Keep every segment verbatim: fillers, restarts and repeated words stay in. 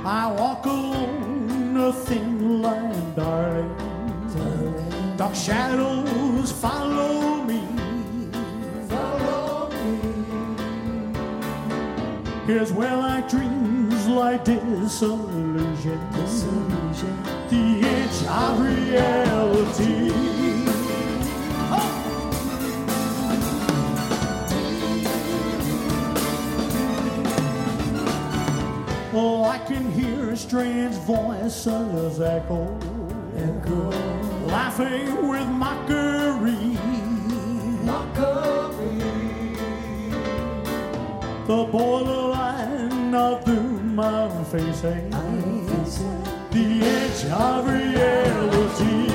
I walk alone a thin line, darling. darling. Dark shadows follow me. Follow me. Here's where like dreams like disillusion. Disillusion. The edge of reality. Oh, I can hear strange voices echo, echo, laughing with mockery. Mockery. The borderline of doom I'm facing, I'm facing. The edge of reality.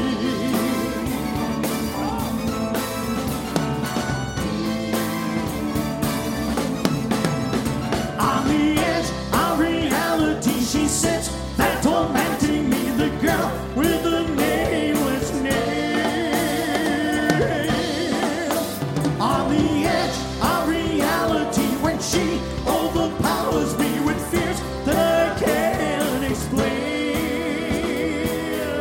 On the edge of reality, she sits there tormenting me, the girl with the nameless name. On the edge of reality, when she overpowers me with fears that I can't explain.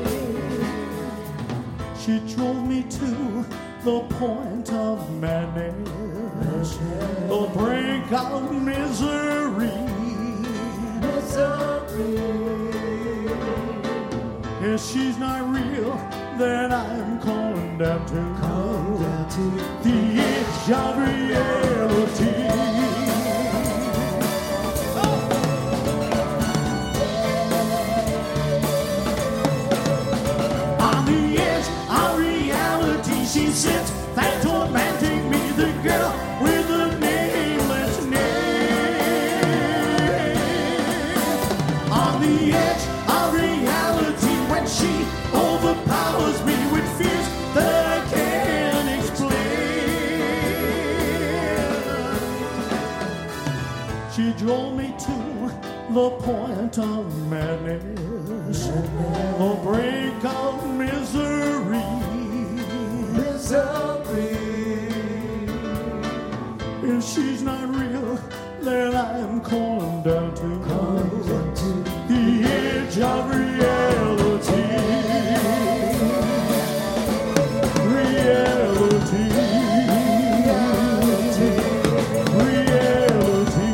She drove me to the point of madness, the brink of misery. Misery. If she's not real, then I'm condemned to Come down to the edge of reality. On the edge of reality, she sits there tormenting me, the girl with the nameless name. On the edge of reality, when she overpowers me with fears that I can't explain. She drove me to the point of madness, the brink of misery. misery. If she's not real, then I'm condemned to Come down to the edge of reality. Reality. Reality.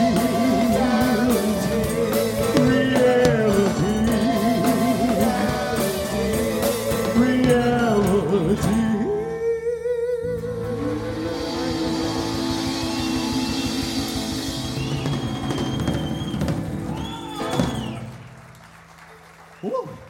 Reality. Reality. Woo.